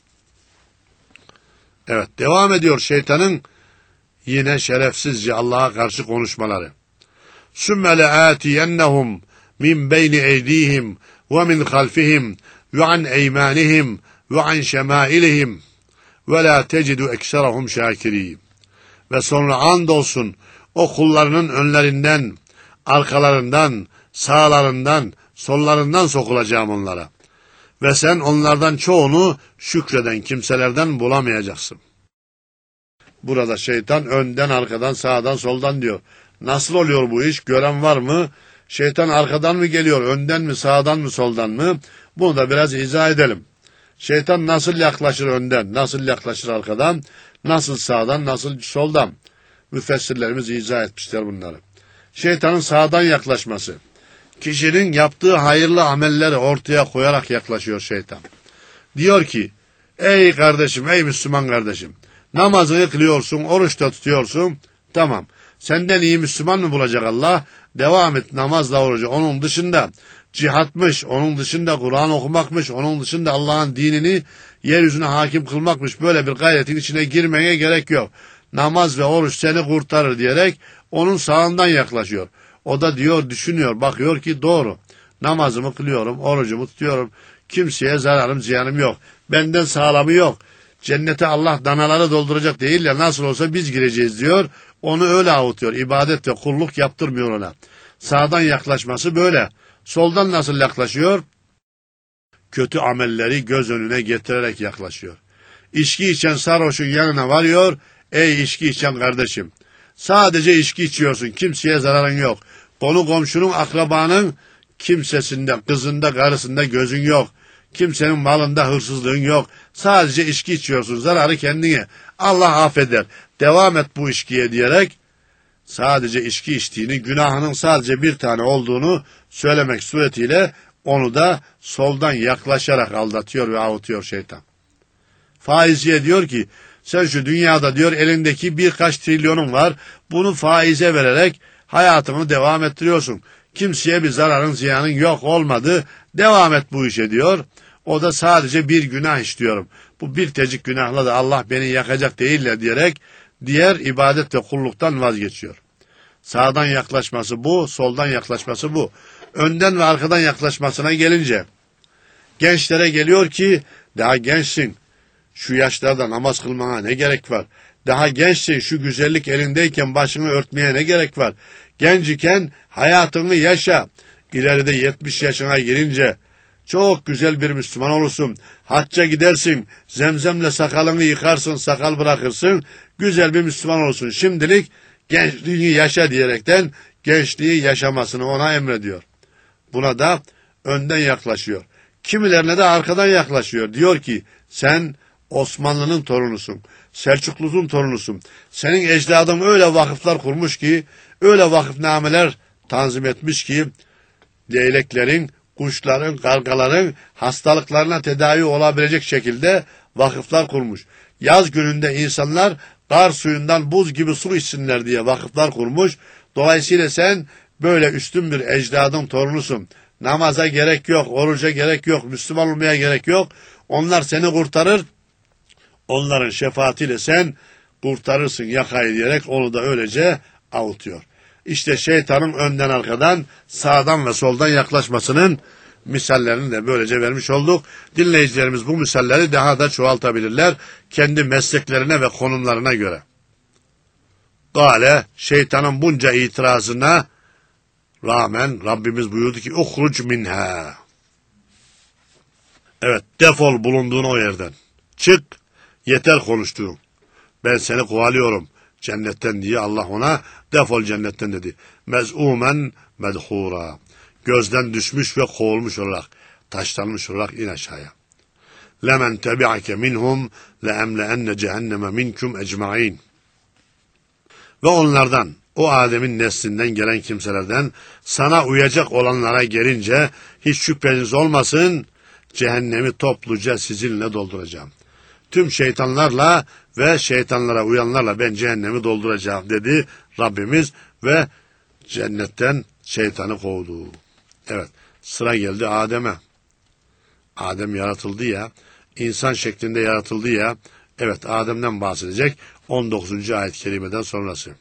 Evet, devam ediyor şeytanın yine şerefsizce Allah'a karşı konuşmaları. ثُمَّ لَآتِيَنَّهُمْ مِنْ بَيْنِ اَيْد۪يهِمْ وَمِنْ خَلْفِهِمْ وَعَنْ اَيْمَانِهِمْ وَعَنْ شَمَائِلِهِمْ وَلَا تَجِدُ اَكْسَرَهُمْ شَاكِر۪ينَ. Ve sonra andolsun o kullarının önlerinden, arkalarından, sağlarından, sollarından sokulacağım onlara. Ve sen onlardan çoğunu şükreden kimselerden bulamayacaksın. Burada şeytan önden, arkadan, sağdan, soldan diyor. Nasıl oluyor bu iş? Gören var mı? Şeytan arkadan mı geliyor? Önden mi, sağdan mı, soldan mı? Bunu da biraz izah edelim. Şeytan nasıl yaklaşır önden, nasıl yaklaşır arkadan, nasıl sağdan, nasıl soldan? Müfessirlerimiz izah etmişler bunları. Şeytanın sağdan yaklaşması. Kişinin yaptığı hayırlı amelleri ortaya koyarak yaklaşıyor şeytan. Diyor ki, ey kardeşim, ey Müslüman kardeşim, namazını kılıyorsun, oruç da tutuyorsun, tamam. Senden iyi Müslüman mı bulacak Allah? Devam et namazla orucu. Onun dışında cihatmış, onun dışında Kur'an okumakmış, onun dışında Allah'ın dinini yeryüzüne hakim kılmakmış. Böyle bir gayretin içine girmeye gerek yok. Namaz ve oruç seni kurtarır diyerek onun sağından yaklaşıyor. O da diyor, düşünüyor, bakıyor ki doğru. Namazımı kılıyorum, orucumu tutuyorum. Kimseye zararım, ziyanım yok. Benden sağlamı yok. Cennete Allah danaları dolduracak değil ya, nasıl olsa biz gireceğiz diyor. Onu öyle avutuyor. İbadet ve kulluk yaptırmıyor ona. Sağdan yaklaşması böyle. Soldan nasıl yaklaşıyor? Kötü amelleri göz önüne getirerek yaklaşıyor. İçki içen sarhoşun yanına varıyor. Ey içki içen kardeşim, sadece içki içiyorsun. Kimseye zararın yok. Konu komşunun, akrabanın kimsesinde, kızında, karısında gözün yok. Kimsenin malında hırsızlığın yok. Sadece içki içiyorsun. Zararı kendine. Allah affeder. Devam et bu içkiye diyerek sadece içki içtiğini, günahının sadece bir tane olduğunu söylemek suretiyle onu da soldan yaklaşarak aldatıyor ve avutuyor şeytan. Faizciye diyor ki, sen şu dünyada diyor elindeki birkaç trilyonun var. Bunu faize vererek hayatını devam ettiriyorsun. Kimseye bir zararın, ziyanın yok, olmadı. Devam et bu işe diyor. O da sadece bir günah işliyorum. Bu bir tecik günahla da Allah beni yakacak değiller diyerek diğer ibadet ve kulluktan vazgeçiyor. Sağdan yaklaşması bu, soldan yaklaşması bu. Önden ve arkadan yaklaşmasına gelince gençlere geliyor ki daha gençsin. Şu yaşlarda namaz kılmana ne gerek var? Daha gençsin, şu güzellik elindeyken başını örtmeye ne gerek var? Genç iken hayatını yaşa. İleride 70 yaşına girince çok güzel bir Müslüman olursun. Hacca gidersin, zemzemle sakalını yıkarsın, sakal bırakırsın. Güzel bir Müslüman olursun. Şimdilik gençliğini yaşa diyerekten gençliği yaşamasını ona emrediyor. buna da önden yaklaşıyor. Kimilerine de arkadan yaklaşıyor. Diyor ki sen Osmanlı'nın torunusun. Selçuklu'nun torunusun. Senin ecdadın öyle vakıflar kurmuş ki, öyle vakıfnameler tanzim etmiş ki, leyleklerin, kuşların, kargaların hastalıklarına tedavi olabilecek şekilde vakıflar kurmuş. Yaz gününde insanlar kar suyundan buz gibi su içsinler diye vakıflar kurmuş. Dolayısıyla sen böyle üstün bir ecdadın torunusun. Namaza gerek yok, oruca gerek yok, Müslüman olmaya gerek yok. Onlar seni kurtarır. Onların şefaatiyle sen kurtarırsın yakayı diyerek onu da öylece avutuyor. İşte şeytanın önden arkadan, sağdan ve soldan yaklaşmasının misallerini de böylece vermiş olduk. Dinleyicilerimiz bu misalleri daha da çoğaltabilirler kendi mesleklerine ve konumlarına göre. Gale, şeytanın bunca itirazına rağmen Rabbimiz buyurdu ki uhruc minha. Evet, defol bulunduğun o yerden. Çık, yeter konuştuğun. Ben seni kovalıyorum cennetten diye Allah ona defol cennetten dedi. Mez'umen medhura. Gözden düşmüş ve kovulmuş olarak, taşlanmış olarak in aşağıya. Lemen tebi'ake minhum leemleenne cehenneme minkum ecmaîn. Ve onlardan, o Adem'in neslinden gelen kimselerden sana uyacak olanlara gelince hiç şüpheniz olmasın, cehennemi topluca sizinle dolduracağım. Tüm şeytanlarla ve şeytanlara uyanlarla ben cehennemi dolduracağım dedi Rabbimiz ve cennetten şeytanı kovdu. Evet, sıra geldi Adem'e. Adem yaratıldı ya, insan şeklinde yaratıldı ya. Evet, Adem'den bahsedecek 19. ayet-i kerimeden sonrası.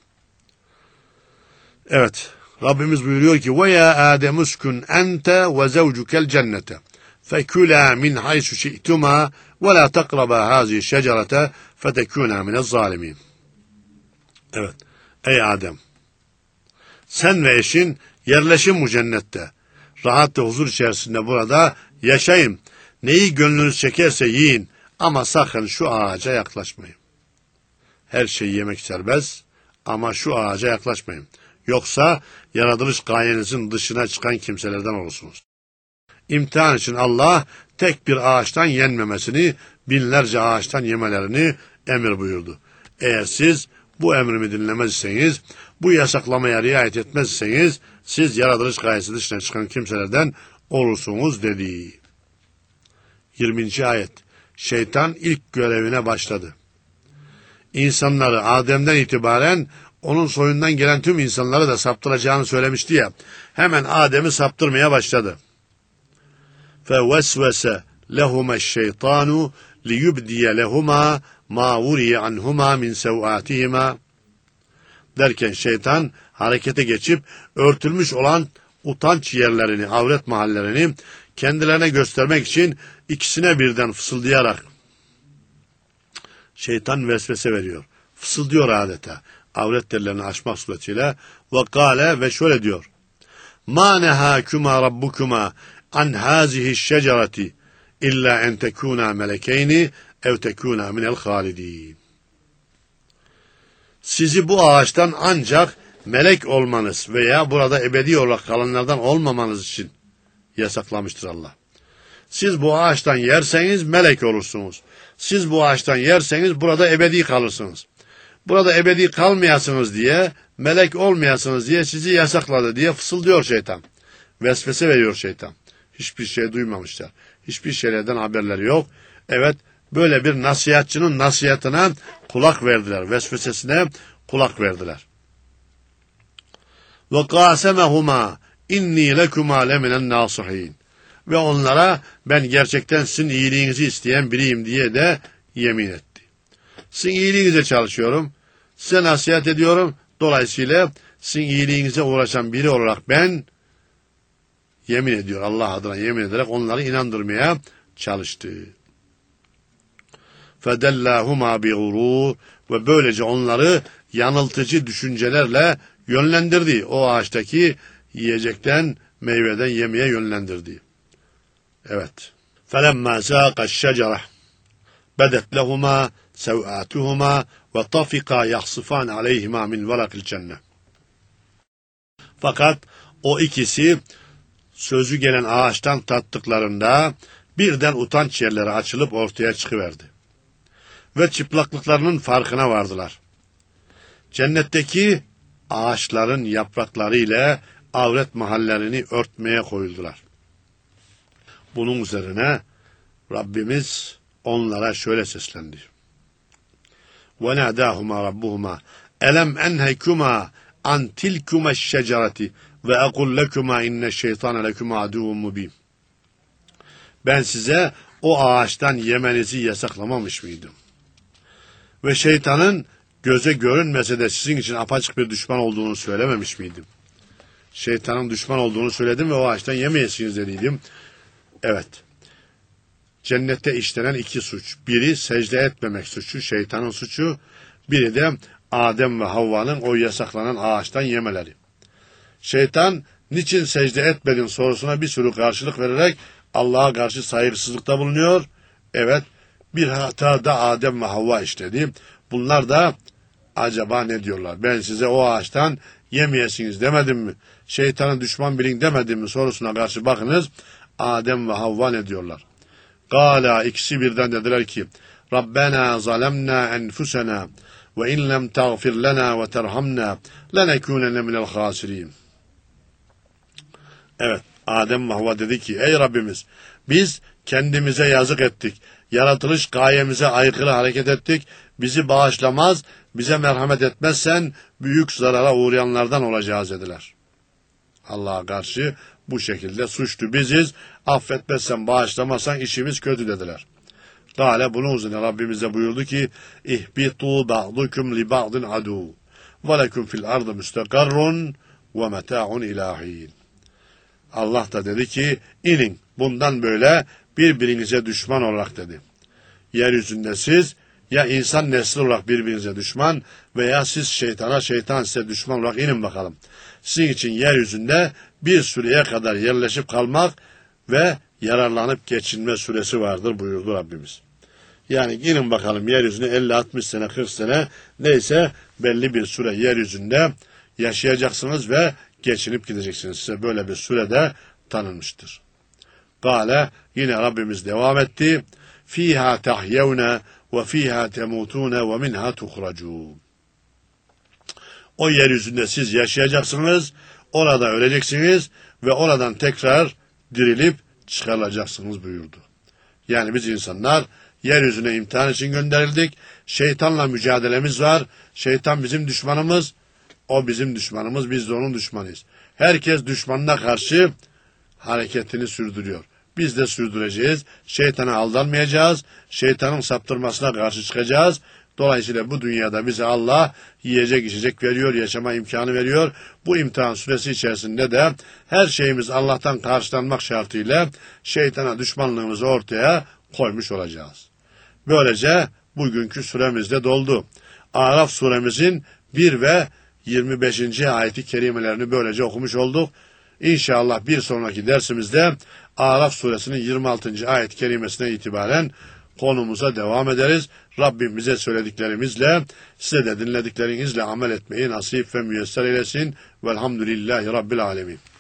Evet, Rabbimiz buyuruyor ki ve ya Adem uskun ente ve zevcukel cennete fekula min haysu şi'tuma ve la takraba hazihi şecerete fetekuna minez zalimin. Evet, ey Adem, sen ve eşin yerleşin bu cennette. Rahat ve huzur içerisinde burada yaşayın. Neyi gönlünüz çekerse yiyin ama sakın şu ağaca yaklaşmayın. Her şeyi yemek serbest ama şu ağaca yaklaşmayın. Yoksa yaratılış gayenizin dışına çıkan kimselerden olursunuz. İmtihan için Allah tek bir ağaçtan yenmemesini, binlerce ağaçtan yemelerini emir buyurdu. Eğer siz bu emrimi dinlemezseniz, bu yasaklamaya riayet etmezseniz, siz yaratılış gayesi dışına çıkan kimselerden olursunuz dedi. 20. ayet. Şeytan ilk görevine başladı. İnsanları Adem'den itibaren onun soyundan gelen tüm insanları da saptıracağını söylemişti ya, hemen Adem'i saptırmaya başladı. فَوَسْوَسَ لَهُمَا الشَّيْطَانُ لِيُبْدِيَ لَهُمَا مَا وُرِيَ عَنْهُمَا مِنْ سَوْآتِهِمَا derken şeytan harekete geçip örtülmüş olan utanç yerlerini, avret mahallerini kendilerine göstermek için ikisine birden fısıldayarak şeytan vesvese veriyor. Fısıldıyor adeta. Avret yerlerini açmak suretiyle ve kâle ve şöyle diyor. مَا نَهَاكُمَا رَبُّكُمَا عَنْ هَذِهِ الشَّجَرَةِ اِلَّا اَنْ تَكُونَا مَلَكَيْنِ اَوْ تَكُونَا مِنَ الْخَالِد۪ينَ. Sizi bu ağaçtan ancak melek olmanız veya burada ebedi olarak kalanlardan olmamanız için yasaklamıştır Allah. Siz bu ağaçtan yerseniz melek olursunuz. Siz bu ağaçtan yerseniz burada ebedi kalırsınız. Burada ebedi kalmayasınız diye, melek olmayasınız diye sizi yasakladı diye fısıldıyor şeytan. Vesvese veriyor şeytan. Hiçbir şey duymamışlar. Hiçbir şeylerden haberleri yok. Evet, böyle bir nasihatçının nasihatine kulak verdiler. Vesvesesine kulak verdiler. Ve qasemehuma inni lekuma leminen nasihin. Ve onlara ben gerçekten sizin iyiliğinizi isteyen biriyim diye de yemin etti. Sizin iyiliğinize çalışıyorum. Size nasihat ediyorum. Dolayısıyla sizin iyiliğinize uğraşan biri olarak ben yemin ediyor. Allah adına yemin ederek onları inandırmaya çalıştı. فَدَلَّهُمَا بِغُرُورٍ ve böylece onları yanıltıcı düşüncelerle yönlendirdi. O ağaçtaki yiyecekten, meyveden yemeye yönlendirdi. Evet. فَلَمَّا سَاقَ الشَّجَرَةِ بَدَتْ لَهُمَا سَوْآتُهُمَا وَطَفِقَا يَخْصِفَانَ عَلَيْهِمَا مِنْ وَرَقِ الْجَنَّةِ. Fakat o ikisi sözü gelen ağaçtan tattıklarında birden utanç yerleri açılıp ortaya çıkıverdi. Ve çıplaklıklarının farkına vardılar. Cennetteki ağaçların yaprakları ile avret mahallerini örtmeye koyuldular. Bunun üzerine Rabbimiz onlara şöyle seslendi. وَنَادَاهُمَا رَبُّهُمَا أَلَمْ أَنْهَيْكُمَا عَنْ تِلْكُمَا الشَّجَرَةِ وَأَقُلْ لَكُمَا إِنَّ الشَّيْطَانَ لَكُمَا عَدُوٌ مُبِينٌ. Ben size o ağaçtan yemenizi yasaklamamış mıydım? Ve şeytanın göze görünmese de sizin için apaçık bir düşman olduğunu söylememiş miydim? Şeytanın düşman olduğunu söyledim ve o ağaçtan yemeyesiniz dediydim. Evet. Cennette işlenen iki suç. Biri secde etmemek suçu, şeytanın suçu. Biri de Adem ve Havva'nın o yasaklanan ağaçtan yemeleri. Şeytan niçin secde etmedin sorusuna bir sürü karşılık vererek Allah'a karşı saygısızlıkta bulunuyor. Evet, bir hata da Adem ve Havva işledi. Bunlar da acaba ne diyorlar? Ben size o ağaçtan yemeyesiniz demedim mi? Şeytanı düşman bilin demedim mi sorusuna karşı bakınız. Adem ve Havva ne diyorlar? Gala, ikisi birden dediler ki Rabbena zalemna enfusena ve in lem tağfir lena ve terhamna lenekunenne minel hasirin. Evet, Adem ve Havva dedi ki ey Rabbimiz biz kendimize yazık ettik. Yaratılış gayemize aykırı hareket ettik. Bizi bağışlamaz, bize merhamet etmezsen büyük zarara uğrayanlardan olacağız dediler. Allah'a karşı bu şekilde suçlu biziz. Affetmezsen, bağışlamazsan işimiz kötü dediler. Gale bunun üzerine Rabbimiz de buyurdu ki İhbitu ba'dukum li ba'din adu ve lekum fil ardı müstekarrun ve meta'un ilahin. Allah da dedi ki inin bundan böyle birbirinize düşman olarak dedi. Yeryüzünde siz ya insan nesli olarak birbirinize düşman veya siz şeytana, şeytan size düşman olarak inin bakalım. Sizin için yeryüzünde bir süreye kadar yerleşip kalmak ve yararlanıp geçinme süresi vardır buyurdu Rabbimiz. Yani inin bakalım yeryüzüne 50-60 sene 40 sene neyse belli bir süre yeryüzünde yaşayacaksınız ve geçinip gideceksiniz. Size böyle bir sürede tanınmıştır. Gale yine Rabbimiz devam etti. Fiha tahyevne ve fiha temutune ve minha tuhracun. O yeryüzünde siz yaşayacaksınız, orada öleceksiniz ve oradan tekrar dirilip çıkarılacaksınız buyurdu. Yani biz insanlar yeryüzüne imtihan için gönderildik. Şeytanla mücadelemiz var. Şeytan bizim düşmanımız. O bizim düşmanımız. Biz de onun düşmanıyız. Herkes düşmanına karşı hareketini sürdürüyor. Biz de sürdüreceğiz. Şeytana aldanmayacağız. Şeytanın saptırmasına karşı çıkacağız. Dolayısıyla bu dünyada bize Allah yiyecek içecek veriyor, yaşama imkanı veriyor. Bu imtihan süresi içerisinde de her şeyimiz Allah'tan karşılanmak şartıyla şeytana düşmanlığımızı ortaya koymuş olacağız. Böylece bugünkü süremiz de doldu. Araf suremizin 1 ve 25. ayeti kerimelerini böylece okumuş olduk. İnşallah bir sonraki dersimizde Araf suresinin 26. ayet kerimesine itibaren konumuza devam ederiz. Rabbim bize söylediklerimizle, size de dinlediklerinizle amel etmeyi nasip ve müyesser eylesin. Velhamdülillahi Rabbil alemin.